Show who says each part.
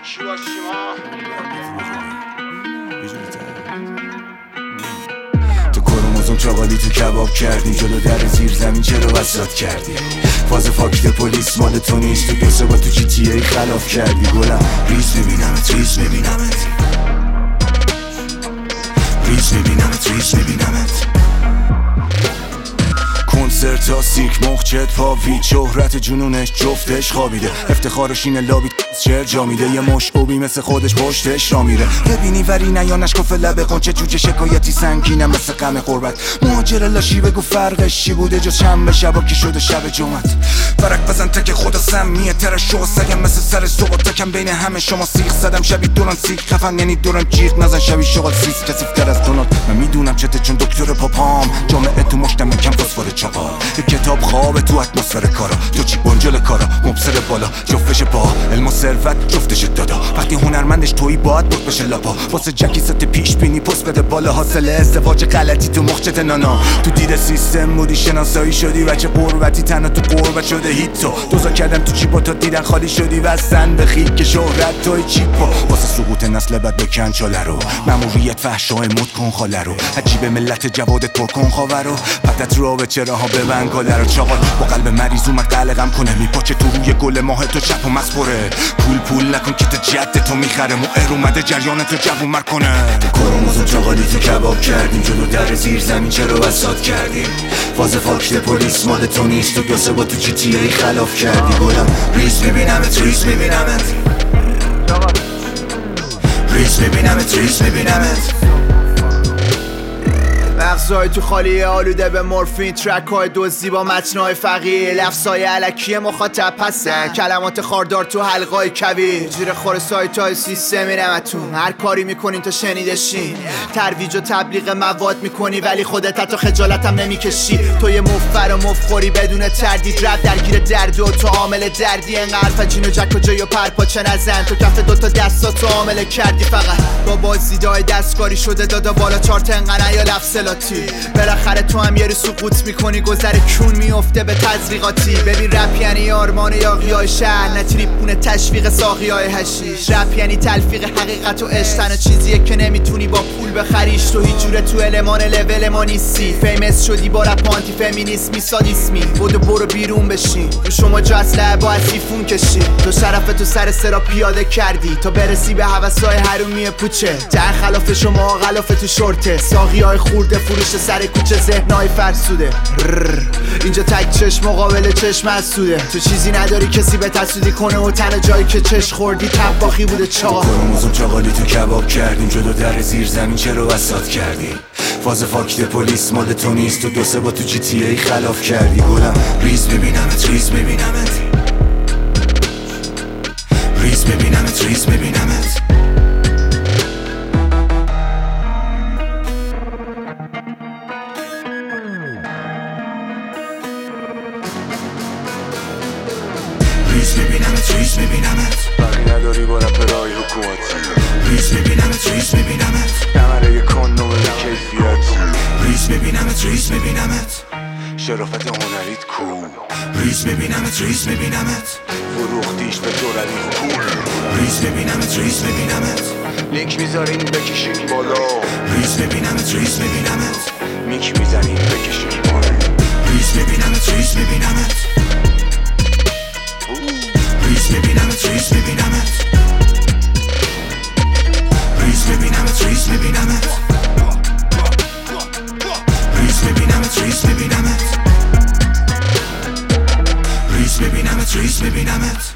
Speaker 1: کی باشیم ها؟
Speaker 2: تو کروموزوم چاقالی تو کباب کردیم، جلو در زیر زمین چرا وسط کردی؟ فاز فاکت پلیس مال تو نیست، تو دو سه با تو جی تی ای خلاف کردی. گلم ریز میبینمت، ریز میبینمت، ریز میبینمت، ریز میبینمت. کنسرت ها سیک مخچت پاوید، شهرت جنونش جفتش خوابیده، افتخارش اینه لابی چر جا میده، یه مش اوبی مثل خودش پشتش را میره. ببینی وری نیانش کف لبه قنچه جوجه شکایتی سنگینه مثل غم غربت. مهاجر لاشی بگو فرقش چی بوده جز شنبه شبا که شده شب جمعت. فرق بزن تک خدا سمیه ترش شو سگم مثل سر صبح تکم بین همه شما سیخ زدم شبیه دوران سیخ خفن یعنی دوران جیغ نزن شبیه شغل سیس کسیفتر از دونالد. من میدونم چته چون دکتر پاپام جامعه تو مشتم کم فسفر چاقال. یه کتاب خوابه تو اتمسفر کارا، تو چی بنجل کارا مبصر بالا جفتش پا علم و ثروت جفتش دادا. وقتی هنرمندش تویی باید بود بشه لاپا، واسه جکی ست پیش بینی پست بده بالا. حاصل ازدواج غلطی تو مخچت نانا، تو دید سیستم بودی شناسایی شدی بچه قربتی تنها تو قربت شده هیت. تو دوزا کردم تو چی با تو دیدن خالی شدی وستن بخید که شهرت توی چیپا. واسه سقوط نسل بد بکن چاله رو، ماموریت فحشای مد کن خاله رو، عجیب ملت جوادت پر کن خاور رو، پتت رو به چراها ببند کاله رو. چاقال با قلب مریض اومد قلقم کنه، میپاچه تو روی گل ماه تو چپ و مسپره. پول نکن که تو جد تو میخره، مؤر اومده جریان تو جوون مر کنه. تو کروموزوم چاقالی تو کباب کردیم، جلو در زیر زمین چرا وسط کردیم؟ فاز فاکت پلیس مال تو نیست، تو دو سه با تو جی تی ای خلاف کردی. گلم ریز میبینمت، ریز میبینمت، ریز میبینمت، ریز میبینمت.
Speaker 3: مغزای تو خالی آلوده به مورفین، ترک های دزدی با متنای فقیر، لفظای علکی مخاطب پسن، کلمات خاردار تو حلقای کویر، زیر خور سایت های سیستم میرمتون. هر کاری میکنین تا شنیده شین، ترویج و تبلیغ مواد میکنی ولی خودت حتی خجالتم نمیکشی. تو یه مفر و مفخوری بدون تردید، رب درگیر درد و تو عامل دردی. انقدر فجین و جک و جای و پرپاچه نزن، تو کف دوتا دستاتو عامل کردی فقط با بازدیدهای دستکاری شده دادا بالا چارت انقدر یا لفظ بالاخره تو هم یه رو سقوط میکنی، گذر کون میفته به تزریقاتی. ببین رپ یعنی آرمان یاغیای شهر، نه تریپونه تشویق ساقیای هشیش. رپ یعنی تلفیق حقیقت و عشق، تنها چیزیه که نمیتونی با پول بخریش. تو هیچ جوره تو المان لول ما نیستی، فیمس شدی با رپ آنتی فمینیسمی سادیسمی. برو بیرون بشین، تو شما جا اسلحه با سیفون کشی. تو شرف تو سر سرا پیاده کردی تا برسی به هوسای حرومی پوچه. ته خلاف شما غلاف تو شورته، ساقیای خورده فروش سر کوچه ذهنای فرسوده. اینجا تک چشم مقابل چشم حسوده، تو چیزی نداری کسی به تسودی کنه و تنها جایی که چش خوردی تباخی بوده. چاقا
Speaker 2: کروموزوم چاقالی تو کباب کردیم، جلو در زیر زمین چرا وسط کردیم؟ فاز فاکت پلیس مال تو نیست، تو دو سه با تو جی تی ای خلاف کردی. گلم ریز میبینمت، ریز میبینمت، ریز میبینمت، ریز میبینمت. ریز میبینمت، ریز میبینمت،
Speaker 1: باقی نداری با رپرهای حکومتی.
Speaker 2: ریز میبینمت، ریز میبینمت،
Speaker 1: نمره کن نمره کیفیت.
Speaker 2: ریز میبینمت، ریز میبینمت،
Speaker 1: شرافت هنریت کو.
Speaker 2: ریز میبینمت، ریز میبینمت،
Speaker 1: فروختیش به دولتی حکوم.
Speaker 2: ریز میبینمت، ریز میبینمت،
Speaker 1: لینک میذارین بکشین بالا.
Speaker 2: ریز میبینمت، ریز میبینمت،
Speaker 1: میک میزنین بکشین بالا.
Speaker 2: ریز میبینمت، ریز میبینمت، ریز میبینمت، ریز میبینمت، ریز میبینمت، ریز میبینمت، ریز میبینمت، ریز میبینمت، ریز میبینمت، ریز میبینمت.